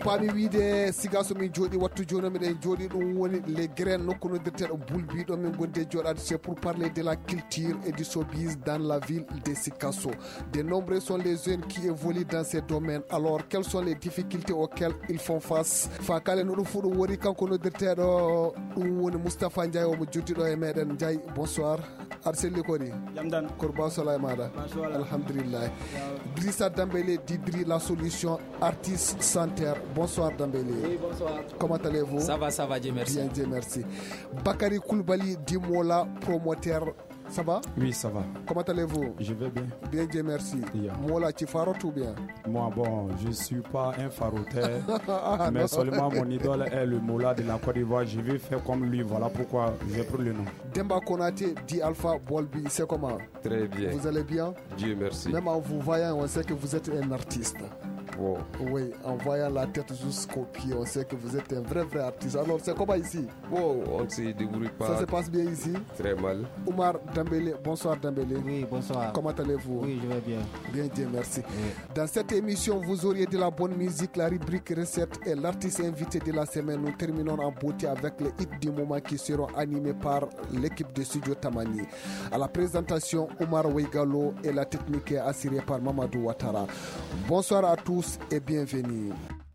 paami wiide siga so min jooɗi wattu joni miɗen jooɗi ɗum woni les graines nokku noddirteɗo bulbiɗo min gonde jooɗade c'est pour parler de la culture et du showbiz dans la ville de Sikasso. De nombreux sont les jeunes qui évoluent dans ces domaines. Alors quelles sont les difficultés auxquelles ils font face? Fa kalen ɗum fu ɗum woni kanko noddirteɗo ɗum woni Moustapha Ndiaye omo joddiɗo e meɗen. Ndiaye bonsoir. aɗa selli kodi jam dan korba sola e maɗa alhamdulillah. Drissa Dembélé d'Idri la solution artiste sanitaire. Bonsoir Dembélé. Oui, bonsoir. Comment allez-vous? Ça va, Dieu merci. Bien, Dieu merci. Bakary Koulibaly Dimola, promoteur. Ça va? Oui, ça va. Comment allez-vous? Je vais bien. Bien, Dieu merci. Yeah. Mola, tu farotes ou bien? Moi, bon, je ne suis pas un faroteur, mais seulement mon idole est le Mola de la Côte d'Ivoire. Je vais faire comme lui, voilà pourquoi j'ai pris le nom. Demba Konaté dit Alpha Bolbi, c'est comment? Très bien. Vous allez bien? Dieu merci. Même en vous voyant, on sait que vous êtes un artiste. Wow. Oui, en voyant la tête jusqu'au pied, on sait que vous êtes un vrai artiste. Alors, c'est comment ici? Wow, on ne se débrouille pas. Ça se passe bien ici? Très mal. Oumar Dembélé, bonsoir Dembélé. Oui, bonsoir. Comment allez-vous? Oui, je vais bien. Bien, Dieu merci. Oui. Dans cette émission, vous auriez de la bonne musique, la rubrique recette et l'artiste invité de la semaine. Nous terminons en beauté avec les hits du moment qui seront animés par l'équipe de Studio Tamani. À la présentation, Oumar Weigalo et la technique est assurée par Mamadou Ouattara. Bonsoir à tous et bienvenue.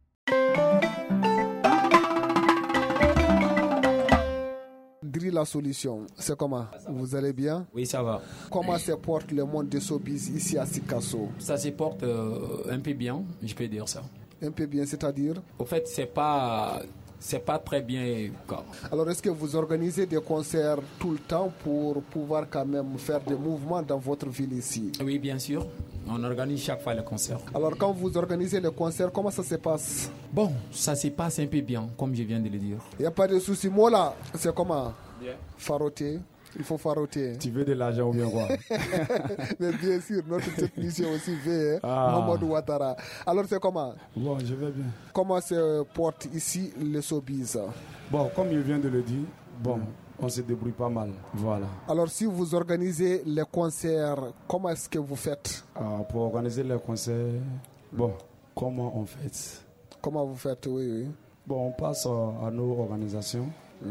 Dri la solution, c'est comment? Vous allez bien? Oui, ça va. Comment se porte le monde de showbiz ici à Sikasso? Ça se porte un peu bien, je peux dire ça. Un peu bien, c'est-à-dire? Au fait, c'est pas très bien. Alors, est-ce que vous organisez des concerts tout le temps pour pouvoir quand même faire des mouvements dans votre ville ici? Oui, bien sûr. On organise chaque fois les concerts. Alors, quand vous organisez les concerts, comment ça se passe? Bon, ça se passe un peu bien, comme je viens de le dire. Il n'y a pas de souci. Moi, là, c'est comment? Bien. Faroter. Il faut faroter. Tu veux de l'argent ou bien quoi? Mais bien sûr, notre technicien aussi veut, Mamadou Ouattara. Alors, c'est comment? Bon, je vais bien. Comment se porte ici le showbiz? Bon, comme il vient de le dire, bon, on se débrouille pas mal. Voilà. Alors, si vous organisez les concerts, comment est-ce que vous faites? Pour organiser les concerts, bon, comment on fait? Comment vous faites? Oui. Bon, on passe à nos organisations.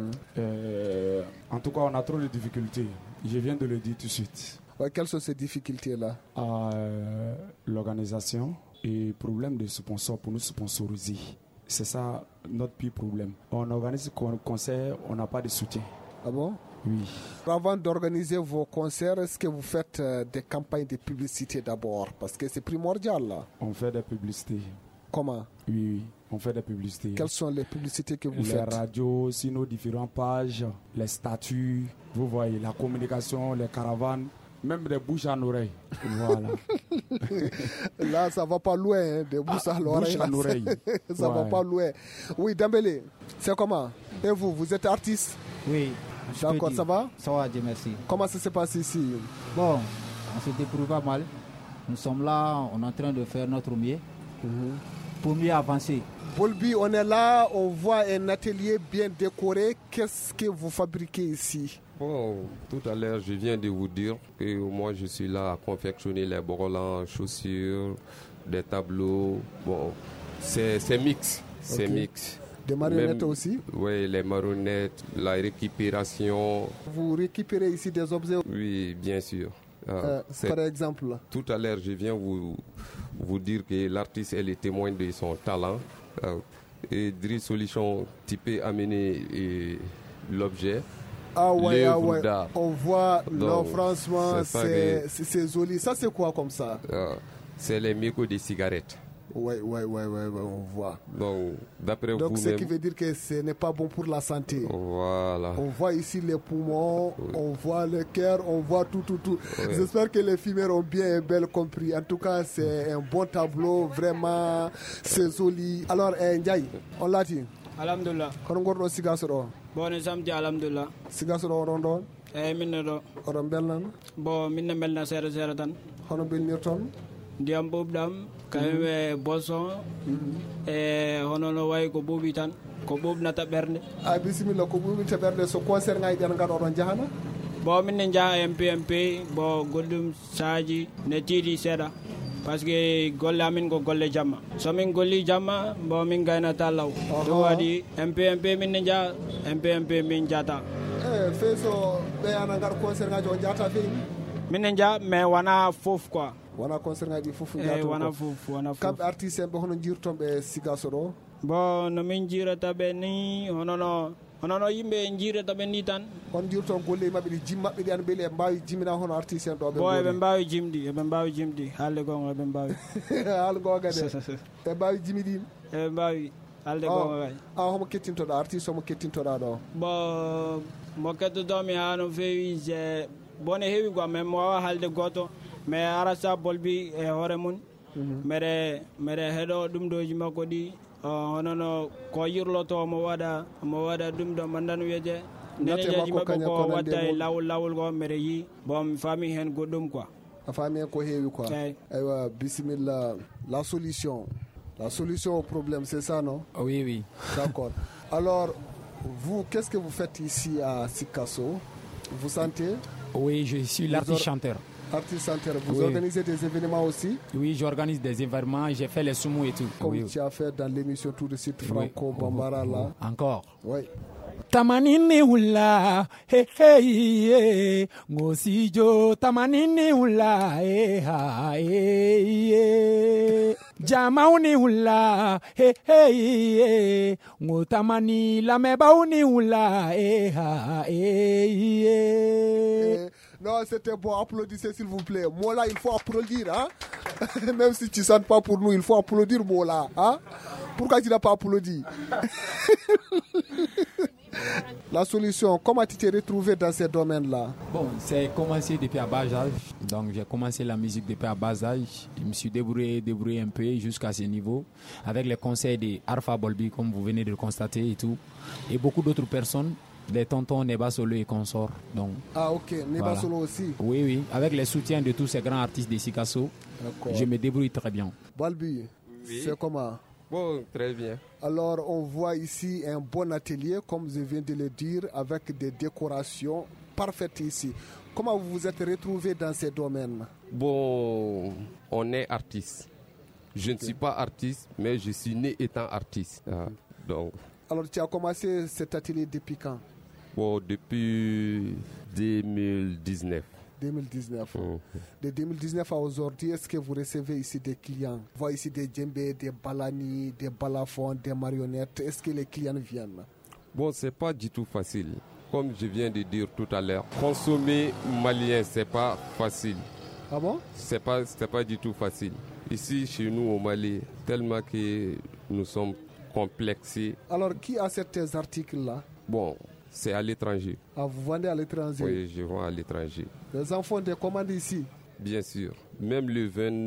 En tout cas, on a trop de difficultés. Je viens de le dire tout de suite. Ouais, quelles sont ces difficultés-là? L'organisation et problème de sponsors pour nous sponsoriser. C'est ça notre pire problème. On organise un concert, on n'a pas de soutien. Ah bon? Oui. Avant d'organiser vos concerts, est-ce que vous faites des campagnes de publicité d'abord? Parce que c'est primordial là. On fait des publicités. Comment? Oui, on fait des publicités. Quelles sont les publicités que vous faites? Les radios, sur nos différentes pages, les statuts, vous voyez, la communication, les caravanes, même des bouches à l'oreille. Voilà. Là, ça va pas loin, hein, des bouches à l'oreille. Bouche à l'oreille. Ça va pas loin. Oui, Dembélé, c'est comment? Et vous êtes artiste? Oui. D'accord, ça va? Ça va, Dieu merci. Comment ça se passe ici? Bon, on se débrouille pas mal. Nous sommes là, on est en train de faire notre mieux pour mieux avancer. Bolbi, on est là, on voit un atelier bien décoré. Qu'est-ce que vous fabriquez ici? Bon, tout à l'heure, je viens de vous dire que moi, je suis là à confectionner les brolants, chaussures, des tableaux. Bon, c'est mix. C'est mix. Des marionnettes aussi? Oui, les marionnettes, la récupération. Vous récupérez ici des objets? Oui, bien sûr. Par exemple? Tout à l'heure, je viens vous dire que l'artiste est le témoin de son talent. Et Dri Solution, tu peux amener l'objet. Ah ouais. D'art. On voit, donc, non franchement, c'est joli. Ça c'est quoi comme ça? C'est les mégots des cigarettes. Ouais, on voit. Donc, d'après vous-même... ce qui veut dire que ce n'est pas bon pour la santé. Voilà. On voit ici les poumons, on voit le cœur, on voit tout. Oui. J'espère que les fumeurs ont bien et bien compris. En tout cas, c'est un bon tableau, vraiment, c'est joli. Alors, Ndiaye, on l'a dit. Alhamdulillah. Kono gordo Sigasoro. Bon, samedi alhamdulillah. Sigasoro rondo. Minne do. Oron belnan. Bon, minne belna sere tan. Hono belnirton. Ndiyam ɓuuɓɗam kañum boisson hono no wayi ko ɓuuɓi tan ko ɓuuɓnata ɓernde. Bisimilla, ko ɓuuɓinta ɓernde. So concert ngaji ɗen gaɗa oɗon jahana? Bon, minne jaha MP bon gollum saaji ne tiiɗi seeɗa. parce que golle amin ko golle jamma somin golli jamma bo min gaynata law ɗum waɗi mp min ne jaa mp min jata feeso ɓe ana ngar concert ngaji o jata feewi min ne jaa mais wona fof quoi wona concert ngaji ɗi fof wona fof kamɓe artiste en ɓe hono jirton ɓe Sigasso ɗo bon no min jirata ɓe ni honono yimɓe jirata ɓe ni tan on jirton golle maɓɓe ɗi jim maɓɓe ɗi an beeli eɓe mbawi jimmina hono artiste en ɗo ɓe bo eɓe mbawi jimɗi haalde gonga eɓe mbawi haala gonga de eɓe mbawi jimiɗin eɓe mbawi haalde gonga kay homo kettintoɗa artiste omo kettintoɗa ɗo bon mo kettotomi ha no feewi bone heewi quoi mais mo wawa haalde goto mais arasa bolbi e hoore mum mbeɗe heeɗo ɗum ɗoji makko ɗi honono ko yirloto mo waɗa ɗum ɗo mandan wiyeje nenejeji maɓɓe ko watta e lawol ko mbeɗe yi bon mi faami hen goɗɗum quoi a faami hen ko heewi quoi aywa bisimilla la solution au problème c'est ça non? Oui d'accord. Alors vous, qu'est-ce que vous faites ici à Sigasso? Vous sentez? Oui, je suis l'artiste chanteur. Artiste chanteur, vous organisez des événements aussi? Oui, j'organise des événements, j'ai fait les soumous et tout. Comme tu as fait dans l'émission Tout de suite Franco Bambara là. Encore? Oui. Tamanini hula, he he, ngosijo tamanini hula, ha he, jamauni hula, he he, ngotamani lamebauni hula, ha he. Non, c'était bon, applaudissez s'il vous plaît. Mola, il faut applaudir, hein? Même si tu ne chantes pas pour nous, il faut applaudir Mola, hein? Pourquoi tu n'as pas applaudi? La solution, comment tu t'es retrouvé dans ces domaines-là? Bon, c'est commencé depuis à bas âge. Donc j'ai commencé la musique depuis à bas âge. Je me suis débrouillé un peu jusqu'à ce niveau. Avec les conseils de Arfa Bolbi, comme vous venez de le constater et tout. Et beaucoup d'autres personnes. Les tontons Neba Solo et consorts. Donc, ok, Neba Solo aussi. Oui, avec les soutiens de tous ces grands artistes de Sigasso, je me débrouille très bien. Bolbi, c'est comment? Bon, très bien. Alors, on voit ici un bon atelier, comme je viens de le dire, avec des décorations parfaites ici. Comment vous vous êtes retrouvé dans ces domaines? Bon, on est artiste. Je ne suis pas artiste, mais je suis né étant artiste. Donc. Alors, tu as commencé cet atelier depuis quand? Bon, depuis 2019. 2019. De 2019 à aujourd'hui, est-ce que vous recevez ici des clients? On voit ici des djembés, des balani, des balafons, des marionnettes. Est-ce que les clients viennent? Bon, c'est pas du tout facile. Comme je viens de dire tout à l'heure, consommer malien, c'est pas facile. Ah bon? C'est pas du tout facile. Ici, chez nous au Mali, tellement que nous sommes complexés. Alors, qui achète ces articles-là? Bon, c'est à l'étranger. Ah, vous vendez à l'étranger? Oui, je vends à l'étranger. Les enfants des commandes ici? Bien sûr. Même le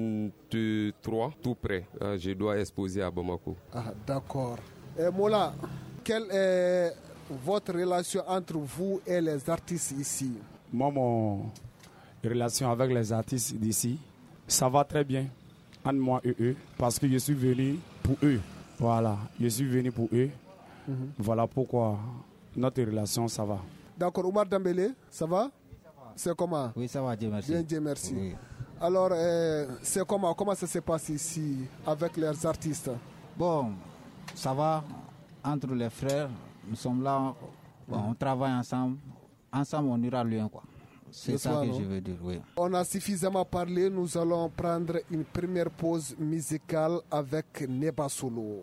23, tout près, je dois exposer à Bamako. Ah, d'accord. Et Mola, quelle est votre relation entre vous et les artistes ici? Moi, mon relation avec les artistes d'ici, ça va très bien. Entre moi et eux, parce que je suis venu pour eux. Voilà, je suis venu pour eux. Voilà pourquoi notre relation, ça va. D'accord, Oumar Dambélé, ça va? C'est comment? Oui, ça va, Dieu merci. Bien, Dieu merci. Oui. Alors, c'est comment ça se passe ici avec les artistes? Bon, ça va. Entre les frères, nous sommes là, bon, on travaille ensemble. Ensemble, on ira loin, quoi. C'est ça que je veux dire, oui. On a suffisamment parlé, nous allons prendre une première pause musicale avec Neba Solo.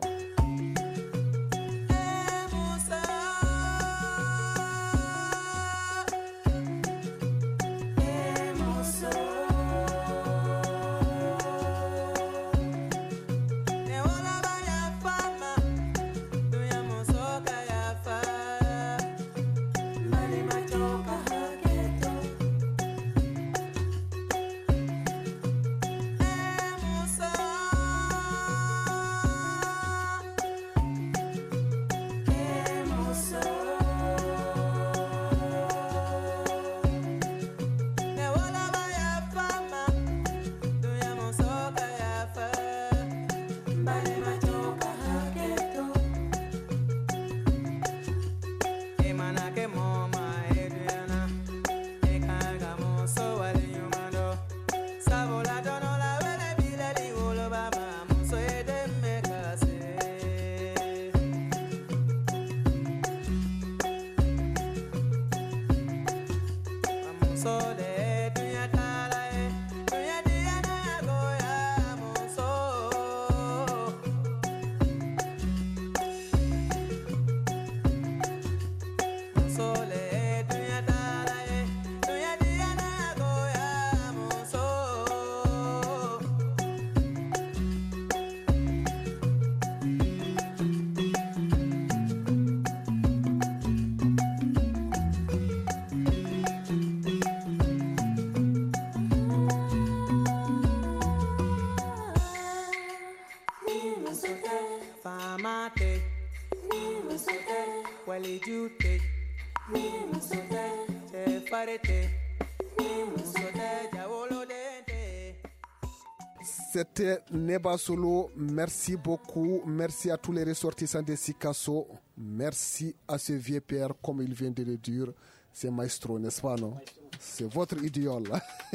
C'était Neba Solo. Merci beaucoup. Merci à tous les ressortissants de Sikasso. Merci à ce vieux père, comme il vient de le dire. C'est Maestro, n'est-ce pas, non? C'est votre idole.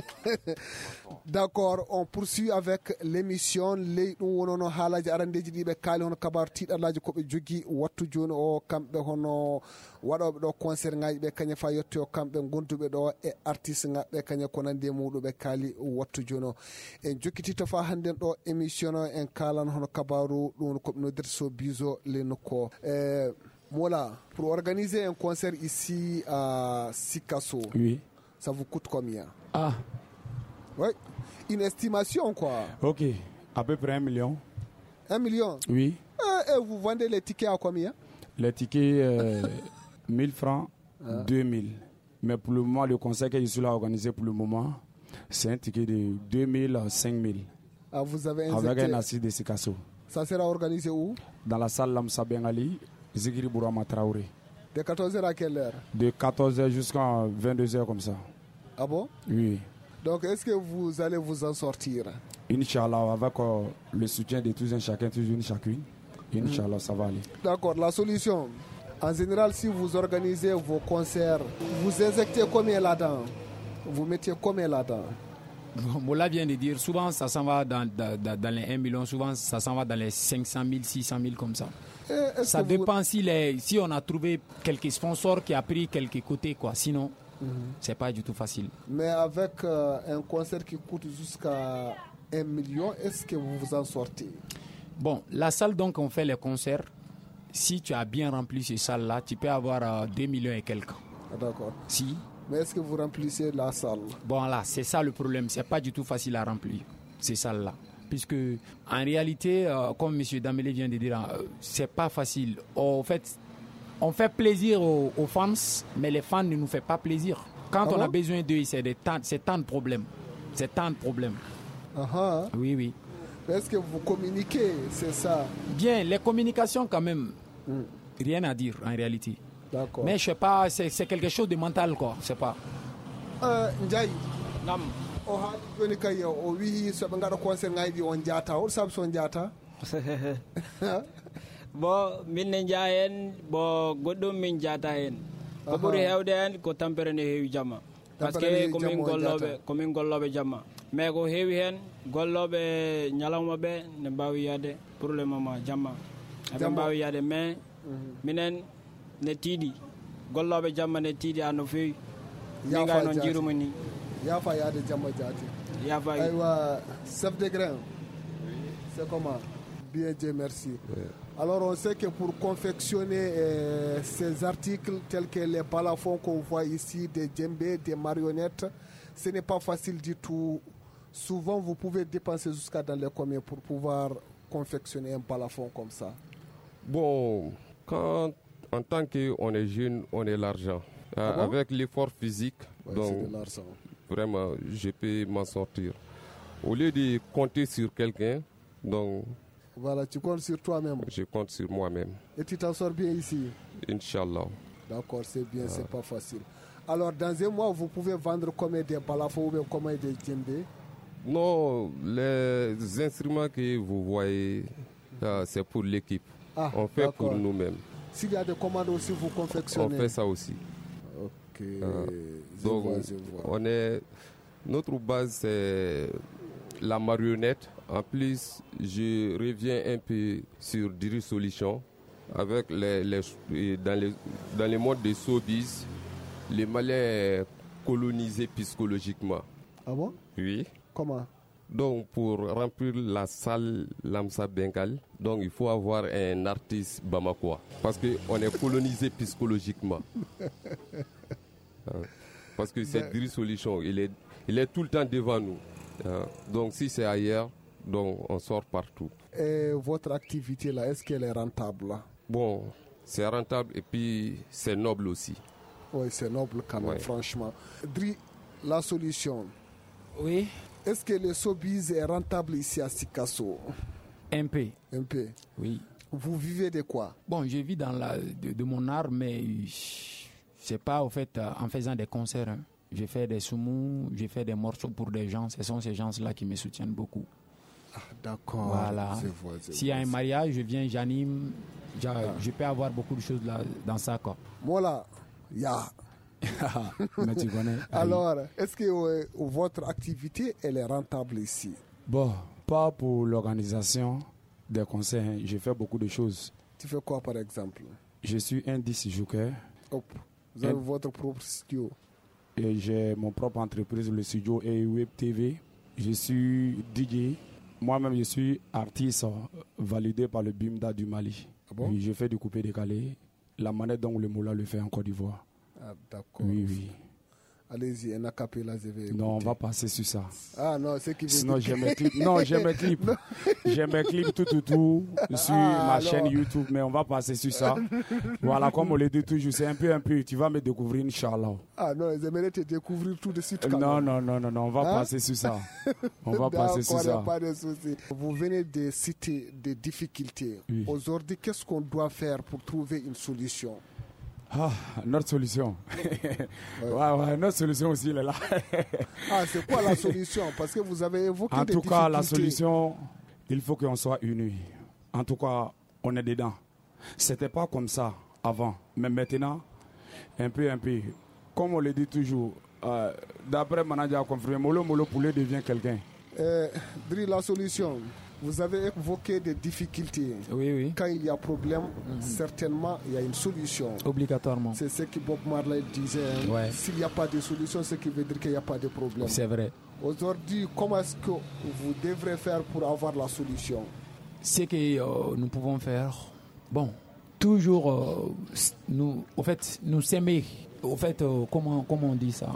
D'accord, on poursuit avec l'émission. Les wonono halaji arandeji dibe kali hono kabar tidalaji ko be jogi wattu joni o kambe hono wadobe do concert ngaji be kanya fa yotto kambe gondube do e artiste ngabbe kanya ko nande mudube kali wattu joni en jokkiti to fa handen do émission en kalan hono kabaru dum ko no derso bizo le noko Mola, pour organiser un concert ici à Sikasso, oui, ça vous coûte combien? Ah, oui, une estimation quoi. Ok, à peu près 1 million. 1 million? Oui. Et vous vendez les tickets à combien? Les tickets, 1000 francs, 2000. Mais pour le moment, le concert que je suis là organisé pour le moment, c'est un ticket de 2000 à 5000. Ah, vous avez avec un assise de Sikasso. Ça sera organisé où? Dans la salle Lamsa Bengali, Zikiri Bourama Traoré. De 14h à quelle heure? De 14h jusqu'à 22h comme ça. Ah bon? Oui. Donc est-ce que vous allez vous en sortir? Inch'Allah, avec le soutien de tous et chacun, tous et chacune. Inch'Allah, ça va aller. D'accord, la solution. En général, si vous organisez vos concerts, vous injectez combien là-dedans? Vous mettez combien là-dedans? Mola vient de dire, souvent ça s'en va dans les 1 million, souvent ça s'en va dans les 500 000, 600 000 comme ça. Ça dépend si on a trouvé quelques sponsors qui a pris quelques côtés, quoi. Sinon, c'est pas du tout facile. Mais avec un concert qui coûte jusqu'à 1 million, est-ce que vous vous en sortez? Bon, la salle donc on fait les concerts. Si tu as bien rempli ces salles-là, tu peux avoir 2 millions et quelques. Ah, d'accord. Si. Mais est-ce que vous remplissez la salle? Bon là, c'est ça le problème. C'est pas du tout facile à remplir ces salles-là. Puisque en réalité, comme M. Damele vient de dire, c'est pas facile. En fait, on fait plaisir aux fans, mais les fans ne nous font pas plaisir. Quand on a besoin d'eux, c'est tant de problèmes. C'est tant de problèmes. Oui, oui. Est-ce que vous communiquez, c'est ça? Bien, les communications quand même, rien à dire en réalité. D'accord. Mais je sais pas, c'est quelque chose de mental quoi, je sais pas. Ndiaye. Nam. O haali joni kay o wi so ɓe ngaɗa concert ngayɗi on jaata hol saabu so jaata? Bo min ne jaa hen bo goɗɗum min jaata hen ko ɓuri hewde hen ko tampere nde heewi jamma par ce que komin golloɓe jamma mais ko heewi hen golloɓe ñalawma ɓe ne mbawi yaade pour le moment jamma eɓe mbawi yaade mais minen ne tiiɗi golloɓe jamma ne tiiɗi ha no fewi min gay noon jirumi ni yafa yaade jamma jaati yafa aywa chef de grain c'est comment? Bien Dieu merci. Alors on sait que pour confectionner ces articles tels que les balafons qu'on voit ici, des djembés, des marionnettes, ce n'est pas facile du tout. Souvent vous pouvez dépenser jusqu'à dans les combien pour pouvoir confectionner un balafon comme ça? Bon, quand en tant qu'on est jeune, on est l'argent. Avec l'effort physique, donc vraiment, je peux m'en sortir. Au lieu de compter sur quelqu'un, donc... Voilà, tu comptes sur toi-même. Je compte sur moi-même. Et tu t'en sors bien ici? Inch'Allah. D'accord, c'est bien, c'est pas facile. Alors, dans un mois, vous pouvez vendre combien de balafons ou bien combien de djembés? Non, les instruments que vous voyez, c'est pour l'équipe. On fait pour nous-mêmes. S'il y a des commandes aussi, vous confectionnez? On fait ça aussi. Ok. Donc, notre base, c'est la marionnette. En plus, je reviens un peu sur Diri Solution. Avec dans les modes de showbiz, les Maliens colonisé psychologiquement. Ah bon? Oui. Comment? Donc, pour remplir la salle Lamsa Bengal, donc il faut avoir un artiste bamakois. Parce qu'on est colonisé psychologiquement. Parce que cette Driss Solution, il est tout le temps devant nous. Donc, si c'est ailleurs, donc on sort partout. Et votre activité là, est-ce qu'elle est rentable? Bon, c'est rentable et puis c'est noble aussi. Oui, c'est noble quand même, franchement. Dri, la solution. Oui. Est-ce que le showbiz est rentable ici à Sikasso? Un peu. Un peu. Oui. Vous vivez de quoi? Bon, je vis de mon art, mais c'est pas au fait en faisant des concerts. Hein. Je fais des soumous, je fais des morceaux pour des gens. Ce sont ces gens-là qui me soutiennent beaucoup. Ah, d'accord. Voilà. S'il y a un mariage, je viens, j'anime. Je peux avoir beaucoup de choses là, dans ça. Quoi. Voilà. Mais tu connais. Alors, est-ce que votre activité elle est rentable ici? Bon, pas pour l'organisation des concerts. Hein. Je fais beaucoup de choses. Tu fais quoi par exemple? Je suis un disc jockey. Vous avez votre propre studio? Et j'ai mon propre entreprise, le studio et Web TV. Je suis DJ. Moi-même, je suis artiste validé par le BIMDA du Mali. Ah bon? Oui, je fais du coupé-décalé. La manette dont le Moula le fait en Côte d'Ivoire. Ah, d'accord. Oui. Allez-y, un acapella, je vais écouter. Non, on va passer sur ça. Ah non, c'est qui veut sinon, j'ai mes clips. Non, j'ai mes clips. J'ai mes clips tout sur ma chaîne YouTube, mais on va passer sur ça. Voilà, comme on le dit toujours, c'est un peu. Tu vas me découvrir, Inch'Allah. Ah non, j'aimerais te découvrir tout de suite. Non, on va passer sur ça. On va passer sur ça. Pas de souci. Vous venez de citer des difficultés. Oui. Aujourd'hui, qu'est-ce qu'on doit faire pour trouver une solution? Ah, notre solution. ouais, notre solution aussi, elle est là. Ah, c'est quoi la solution? Parce que vous avez évoqué des difficultés. En tout cas, la solution, il faut qu'on soit unis. En tout cas, on est dedans. C'était pas comme ça avant. Mais maintenant, un peu. Comme on le dit toujours, d'après Manadia confirmé, Molo Poulet devient quelqu'un. Dri, la solution. Vous avez évoqué des difficultés. Oui. Quand il y a problème, certainement, il y a une solution. Obligatoirement. C'est ce que Bob Marley disait. Ouais. S'il n'y a pas de solution, ce qui veut dire qu'il n'y a pas de problème. C'est vrai. Aujourd'hui, comment est-ce que vous devrez faire pour avoir la solution? Ce que nous pouvons faire, bon, toujours, nous s'aimer. Au fait, comment on dit ça,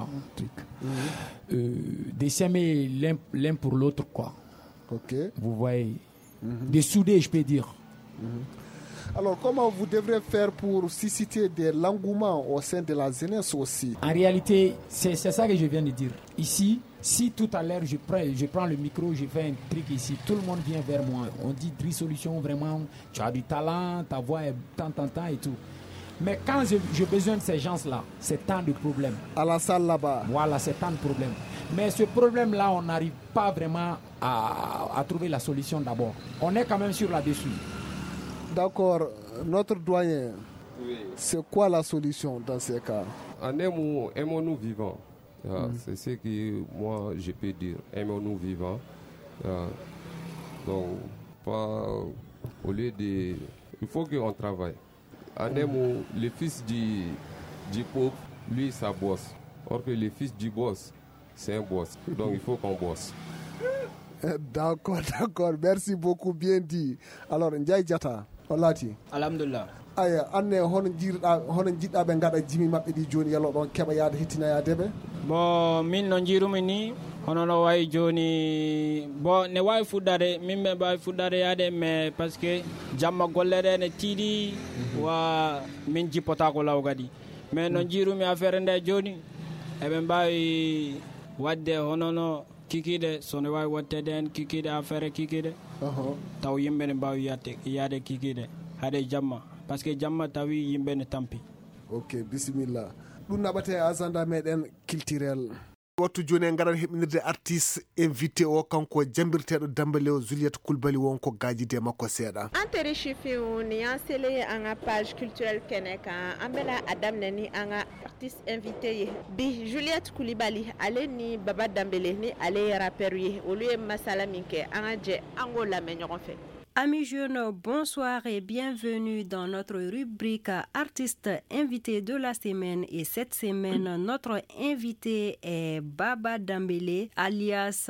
de s'aimer l'un pour l'autre, quoi. Okay. Vous voyez, de souder, je peux dire. Alors, comment vous devrez faire pour susciter de l'engouement au sein de la jeunesse aussi? En réalité, c'est ça que je viens de dire. Ici, si tout à l'heure je prends le micro, je fais un truc ici, tout le monde vient vers moi. On dit Driss Solution, vraiment, tu as du talent, ta voix est tant et tout. Mais quand j'ai besoin de ces gens-là, c'est tant de problèmes. À la salle là-bas. Voilà, c'est tant de problèmes. Mais ce problème-là, on n'arrive pas vraiment à trouver la solution d'abord. On est quand même sur là-dessus. D'accord. Notre doyen, oui. C'est quoi la solution dans ces cas? Aimons-nous vivants. C'est ce que moi je peux dire. Aimons-nous vivants. Donc, pas au lieu de... Il faut qu'on travaille. Le fils du pauvre, lui, ça bosse. Or que le fils du boss, c'est un boss. Donc il faut qu'on bosse. D'accord. Merci beaucoup, bien dit. Alors, Ndiaye Diatta, Olati. Alhamdulillah. Aya, anne hono jiɗɗa ɓe gaɗa jimi maɓɓe ɗi joni yalo ɗon keɓa yaade hettinayadeɓe? Bon, min no jirumi ni hono no wayi joni bon ne wawi fuɗɗade min ɓe mbawi fuɗɗade yaade mais par ce que jamma gollere ne tiiɗi wa min jippotako law kadi mais no jirumi affaire nde joni eɓe mbawi wadde hono no kikiɗe sono wawi wattede hen kikiɗe affaire kikiɗe taw yimɓe ne mbawi yaade kikiɗe haade jamma par ce que jamma tawi yimɓe ne tampi. Ok, bisimilla. ɗum naɓate agenda meɗen culturel. wattu joni en garan heɓinirde artiste invité o kanko jambirteɗo Dambale o Juliette Coulibaly wonko gajide makko seeɗa. Antere chifiu ni ansele anga page culturelle keneka ambela adam nani anga artiste invité bi Juliette Coulibaly ale ni Baba Dambale ni ale rapper yi olu masala minke anga je ango la me ɲɔgɔn fɛ. Amis jeunes, bonsoir et bienvenue dans notre rubrique artiste invité de la semaine. Et cette semaine, notre invité est Baba Dambélé, alias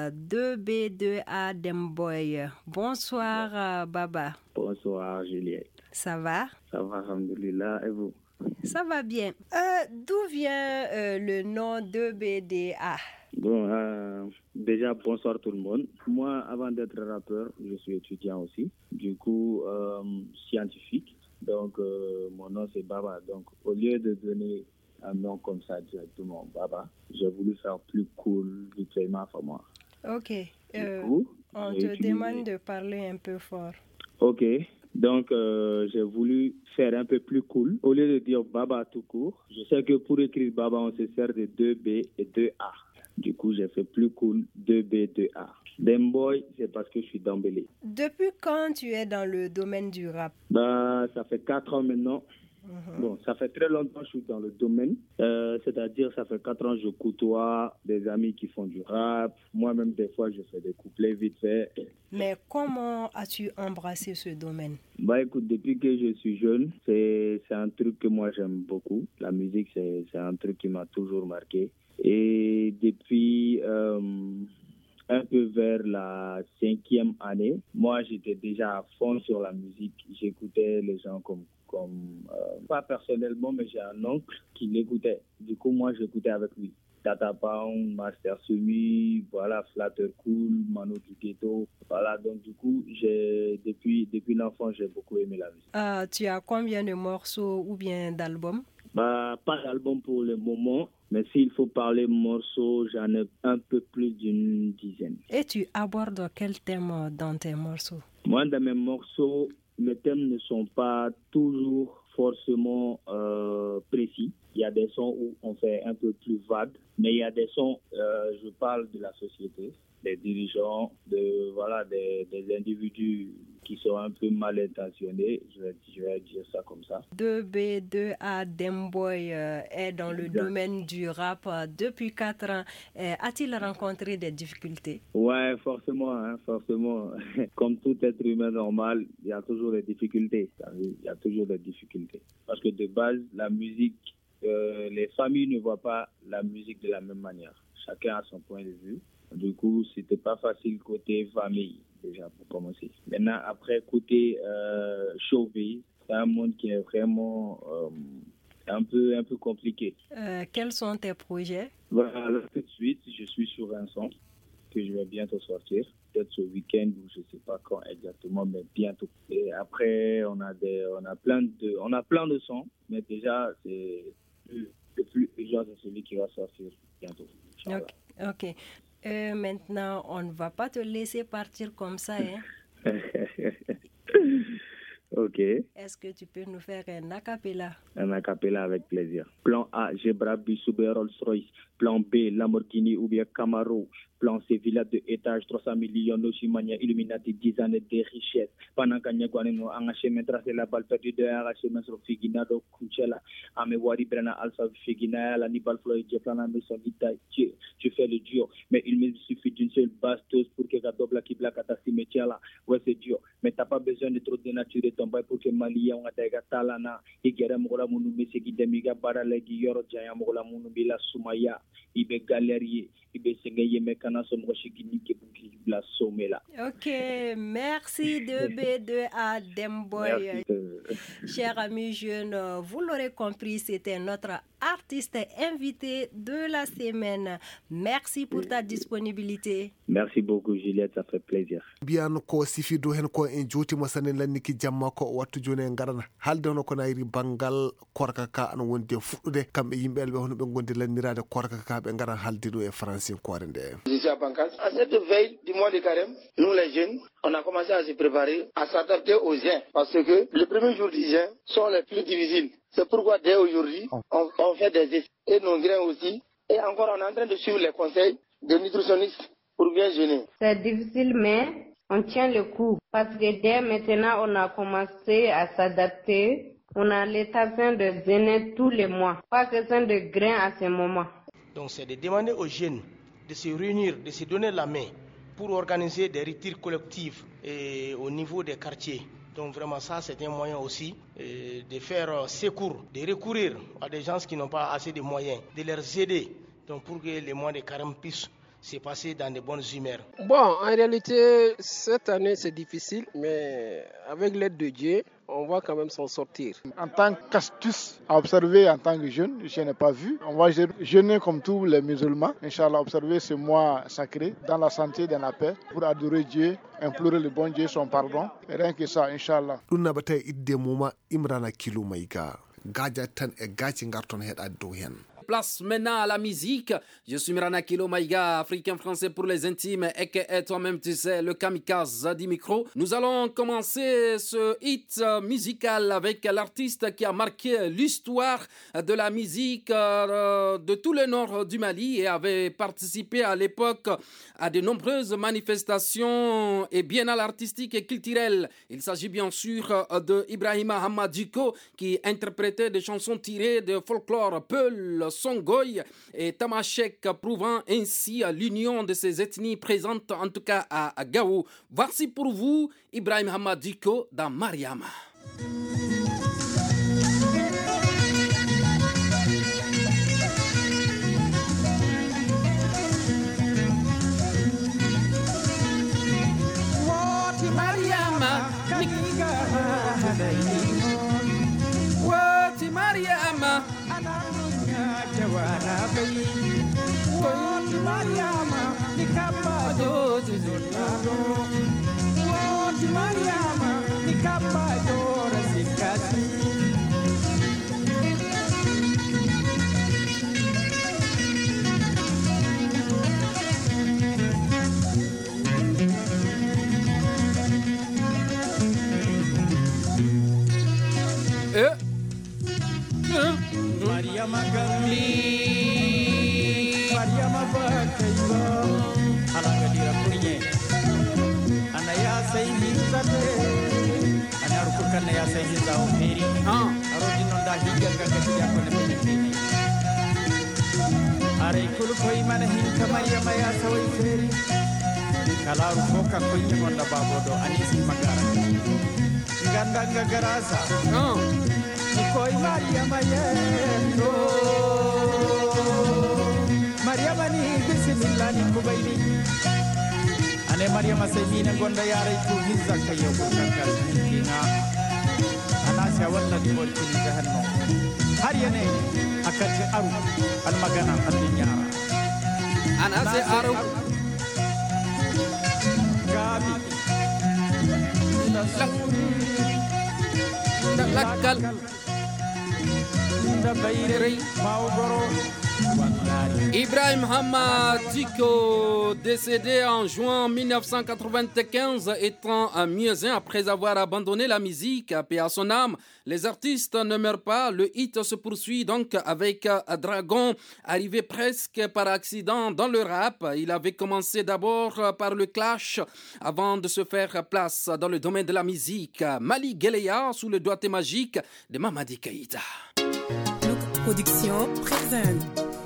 2B2A Demboy. Bonsoir Baba. Bonsoir Juliette. Ça va? Ça va, alhamdoulilah, et vous? Ça va bien. D'où vient le nom 2B2A? Bon, déjà, bonsoir tout le monde. Moi, avant d'être rappeur, je suis étudiant aussi, du coup, scientifique. Donc, mon nom, c'est Baba. Donc, au lieu de donner un nom comme ça directement, Baba, j'ai voulu faire plus cool, visuellement pour moi. Ok. Coup, on te demande de parler un peu fort. Ok. Donc, j'ai voulu faire un peu plus cool. Au lieu de dire Baba tout court, je sais que pour écrire Baba, on se sert de 2B et 2A. Du coup, j'ai fait plus cool 2B, 2A. Demboy, c'est parce que je suis Dambélé. Depuis quand tu es dans le domaine du rap? Ça fait 4 ans maintenant. Bon, ça fait très longtemps que je suis dans le domaine. C'est-à-dire, ça fait 4 ans que je côtoie des amis qui font du rap. Moi-même, des fois, je fais des couplets vite fait. Mais comment as-tu embrassé ce domaine? Écoute, depuis que je suis jeune, c'est un truc que moi, j'aime beaucoup. La musique, c'est un truc qui m'a toujours marqué. Et depuis un peu vers la 5e année, moi, j'étais déjà à fond sur la musique. J'écoutais les gens pas personnellement, mais j'ai un oncle qui l'écoutait. Du coup, moi, j'écoutais avec lui. Tata Pound, Master Sumi, voilà, Flatter Cool, Mano du Ghetto. Voilà, donc du coup, depuis l'enfant, j'ai beaucoup aimé la musique. Tu as combien de morceaux ou bien d'albums? Pas d'album pour le moment, mais s'il faut parler morceaux, j'en ai un peu plus d'une dizaine. Et tu abordes quel thème dans tes morceaux? Moi, dans mes morceaux, mes thèmes ne sont pas toujours forcément précis. Il y a des sons où on fait un peu plus vague, mais il y a des sons, je parle de la société, des dirigeants, des individus qui sont un peu mal intentionnés, je vais dire ça comme ça. 2B2A Demboy est dans le domaine du rap depuis 4 ans. A-t-il rencontré des difficultés? Ouais, forcément. Comme tout être humain normal, il y a toujours des difficultés. Parce que de base, la musique, les familles ne voient pas la musique de la même manière. Chacun a son point de vue. Du coup, c'était pas facile côté famille, déjà, pour commencer. Maintenant, après, côté showbiz, c'est un monde qui est vraiment un peu compliqué. Quels sont tes projets? Voilà, tout de suite, je suis sur un son que je vais bientôt sortir. Peut-être ce week-end ou je ne sais pas quand exactement, mais bientôt. Et après, on a plein de sons, mais déjà, le plus urgent, c'est celui qui va sortir bientôt. Ok. Maintenant, on ne va pas te laisser partir comme ça, hein? Ok. Est-ce que tu peux nous faire un acapella? Un acapella avec plaisir. Plan A, Gebra, Bissouber, Rolls-Royce. Plan B, Lamborghini ou bien Camaro. Plan C, villa de étage, 300 millions, Noshimania, Illuminati, 10 années de richesse. Pendant qu'on a un chemin tracé la balle perdue de un chemin sur Figina, do Kunchela. Ame Wari Brena, Alpha Figina, la Nibal Floyd, Jeplana, Maison Vita, tu fais le dur. Mais il me suffit d'une seule bastos pour que la double qui blague à ta cimetière là. Ouais, c'est dur. Mais t'as pas besoin de trop dénaturer ton bail pour que Mali on a des talana. Igera Mola Mounoubi, c'est qui demiga baralegi, Yoro Jaya Mola Mounoubi, la Soumaya, Ibe Galerie, Ibe Sengaye Mekana. Ok, merci 2B2A Demboy. Chers amis jeunes, vous l'aurez compris, c'était notre artiste invité de la semaine. Merci pour ta disponibilité. Merci beaucoup Juliette, ça fait plaisir. Bien ko sifido hen ko en joti mo sanen lanniki jamma ko wattu joni en garana halde hono ko nayri bangal korka ka an wonde fuddude kambe yimbe elbe hono be gonde lannirade korka ka be ngara halde do e français ko rende. À cette veille du mois de carême, nous les jeunes, on a commencé à se préparer, à s'adapter aux jeûnes, parce que les premiers jours du jeûne sont les plus difficiles. C'est pourquoi dès aujourd'hui, on fait des essais et nos grains aussi. Et encore, on est en train de suivre les conseils des nutritionnistes pour bien jeûner. C'est difficile, mais on tient le coup. Parce que dès maintenant, on a commencé à s'adapter. On a l'état sain de jeûner tous les mois. Pas question de grains à ce moment. Donc c'est de demander aux jeunes de se réunir, de se donner la main pour organiser des retirs collectifs au niveau des quartiers. Donc vraiment ça c'est un moyen aussi de faire secours, de recourir à des gens qui n'ont pas assez de moyens, de les aider donc pour que les mois de carême puissent se passer dans de bonnes humeurs. Bon, en réalité cette année c'est difficile, mais avec l'aide de Dieu, on va quand même s'en sortir. En tant qu'astuce à observer en tant que jeune, je n'ai pas vu. On va jeûner comme tous les musulmans, Inch'Allah, observer ce mois sacré dans la santé, dans la paix, pour adorer Dieu, implorer le bon Dieu son pardon. Et rien que ça, Inch'Allah. Ɗum nabata idde muma imrana kilo maïga. Gaja tan e gaci ngarton heɗa dow hen. Place maintenant à la musique. Je suis Mirana Kilo Maïga, africain français pour les intimes, et que toi-même tu sais, le kamikaze du micro. Nous allons commencer ce hit musical avec l'artiste qui a marqué l'histoire de la musique de tout le nord du Mali et avait participé à l'époque à de nombreuses manifestations et biennales artistiques et culturelles. Il s'agit bien sûr de Ibrahima Hamadiko qui interprétait des chansons tirées de folklore Peul, Songoy et Tamashek, prouvant ainsi l'union de ces ethnies présentes en tout cas à Gao. Voici pour vous Ibrahim Hamadiko dans Mariama. Mariama Mariama nikapa dozi zonado Mariama nikapa dora sikati Mariama Gamli Mariama Bakaiba Alangadira Kunye Anaya Saini Sate Anarukukan Naya Saini Zaumiri Arodinonda Higa Gagatia Konepini Are Kulukoi Manahinka Mariama Yasawai Feri Kalaru Foka Kunye Monda Babodo Anisi Magara Ganda Gagaraza Nikoi Mariama Yendo Mariama ni bismillah ni kubaini Ane Mariama Saimina Gonda Yara Iku Hiza Kayo Kusakar Kina Anasya Walla Dibol Kini Gahanno Haryane Akaji Aru Almagana Adinyara Anasya Aru Gabi Lakal Ibrahim Hamadiko, décédé en juin 1995, étant un muezzin après avoir abandonné la musique, paix à son âme. Les artistes ne meurent pas, le hit se poursuit donc avec Dragon, arrivé presque par accident dans le rap. Il avait commencé d'abord par le clash avant de se faire place dans le domaine de la musique. Mali Geleya sous le doigté magique de Mamadi Keïta. Production présente.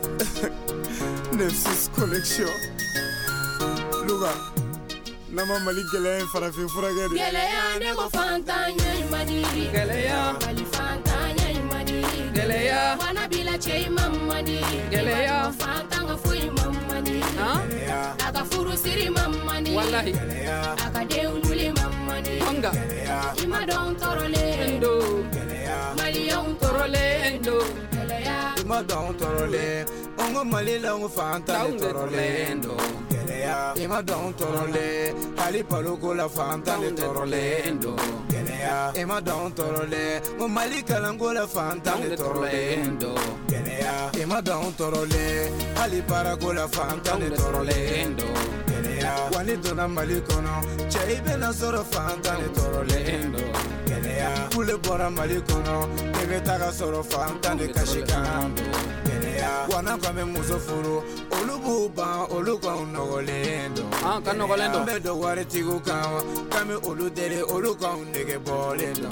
Nefsis Collection. Luga. Nama Malik Geleya farafin furagade. Geleya nego fantanya madiri. Geleya Mali fantanya madiri. Geleya wana bila chei mamadi. Geleya fantanga fui mamadi. Geleya aga furu siri mamadi. Wallahi. Geleya aga deunuli mamadi. Hanga. Geleya ima don torole endo. Geleya Mali yon torole endo. Ima don torole, ongo Mali longo fanta de torolendo. Ima don torole, Ali Palugo la fanta de torolendo. Ima don torole, mo Mali kalango la fanta de torolendo. Ima don torole, Ali Parago la fanta de torolendo. Wani dona Mali kono, cheibe na soro fanta de torolendo. Kule bora Mali kono, kebe taga soro fanta de kashikando. Wana kame muso furu, olubu ba oluka unogolendo. Kanogolendo. Ambe do wari tigu kawa, kame oludere oluka unege bolendo.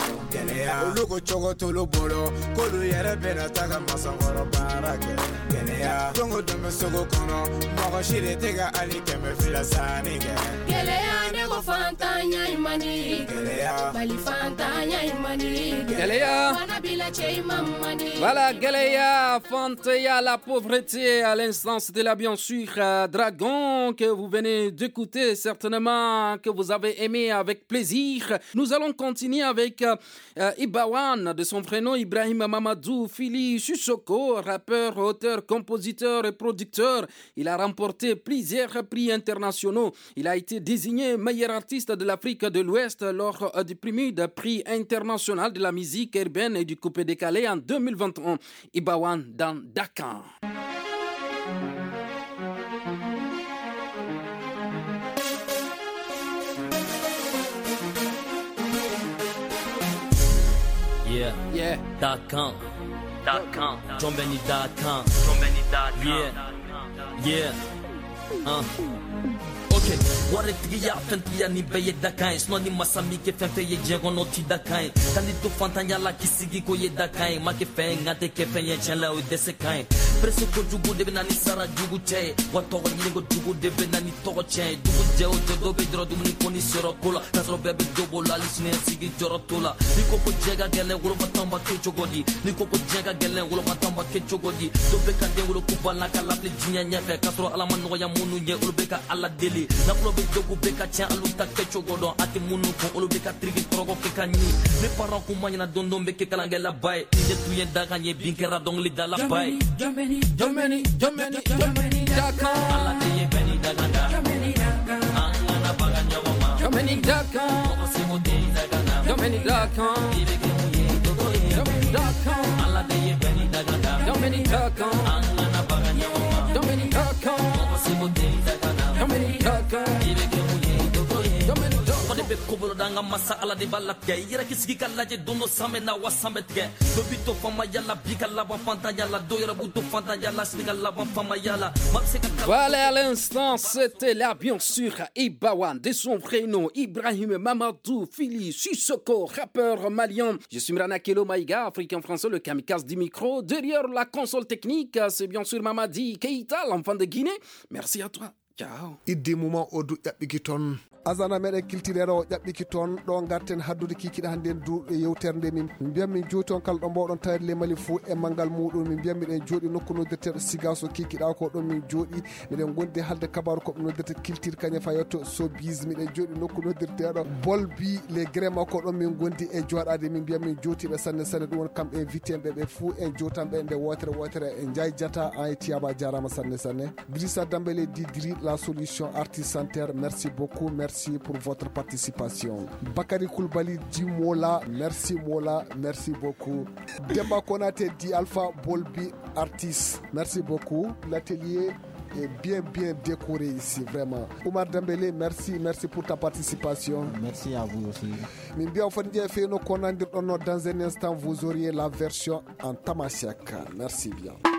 Oluko chogo tulu bolo, kolu yere bena taga masangoro barake. dongo dome sogo kono mogo shire tega ali keme fila sanige Geleya nego fantanya imani Geleya bali fantanya imani Geleya Wanabila cheima mani. Voilà, Geleya Fantaya, la pauvreté. À l'instant, c'était là bien sûr Dragon que vous venez d'écouter, certainement que vous avez aimé avec plaisir. Nous allons continuer avec Ibawan, de son prénom Ibrahim Mamadou Fili Sissoko, rappeur, auteur, compositeur et producteur. Il a remporté plusieurs prix internationaux. Il a été désigné meilleur artiste de l'Afrique de l'Ouest lors du premier prix international de la musique urbaine et du coupé décalé en 2021. Ibawan dans Dakar. Yeah. Dakar. Jombeni Dakar. Yeah. Okay, ware tigi ya fenti ya ni beye dakai sno ni masami ke fente ye jego no ti dakai kandi to fantanya la kisigi ko ye dakai ma ke fe ngate ke fe ye chala o dese kai preso ko jugu de benani sara jugu che wato ko ni go jugu de benani to ko che jugu je o do be dro dum ni koni sero kola tasro be be do bola lisne sigi joro tola ni ko jega gele wuro patamba ke jogodi ni ko jega gele wuro patamba ke jogodi do be ka de wuro ku bala kala ple jinya nya fe kasro ala man no ya munu nye ulu be ka ala deli na flow be jogu be ka chen alu ta ke chogodo ati munu ko ulu be ka trigi trogo ke kanyi me parents ko manya dondon be ke kalangela bay je tuye daga nye binkera dong li dala bay Germany Dakar ala te ye beni daga Germany Dakar ana baga nyawama Germany Dakar Germany Dakar Germany Dakar ala te ye beni daga Germany Dakar ana baga nyawama Germany Dakar Germany Dakar be kobolo danga masa ala de balapke yira kisigi kala je dono samena wasametke lobito fama yala bika laba fanta yala doyra buto fanta yala sniga laba fama yala Voilà, à l'instant, c'était là bien sûr Ibawan, de son prénom Ibrahim Mamadou Fili Sissoko, rappeur malien. Je suis Mirana Kelo Maïga, africain français, le kamikaze du micro. Derrière la console technique, c'est bien sûr Mamadi Keita, l'enfant de Guinée. Merci à toi. Ciao. Iddi muma odu ƴaɓɓiki toon azana meɗen kiltirere o ƴaɓɓiki toon ɗo garten haddude kikiɗe hannde duuɓe yewtere nde min mbiyam min joni toon kala ɗo mbawɗon tawede le Mali fou e manggal muɗum min mbiyam miɗen jooɗi nokku noddirteɗo Sigaso kikiɗa ko ɗon min jooɗi miɗen gondi halde kabaru koɓe noddirte culture kañe fayotto Showbiz miɗen jooɗi nokku noddirteɗo Bolbi les grema ko ɗon min gondi e joɗade min mbiyam min jootiɓe sanne ɗum woni kamɓe invité ɓe fou en jotanɓe nde wotere e jaydjata en tiyaba jarama sanne Drissa Dambélé Didri la solution artisantaire merci beaucoup merci pour votre participation. Bakary Koulibaly dit Mola, merci beaucoup. Demba Konate dit Alpha Bolbi artiste, merci beaucoup. L'atelier est bien décoré ici, vraiment. Oumar Dembélé, merci pour ta participation. Merci à vous aussi. Dans un instant, vous auriez la version en tamashek. Merci bien.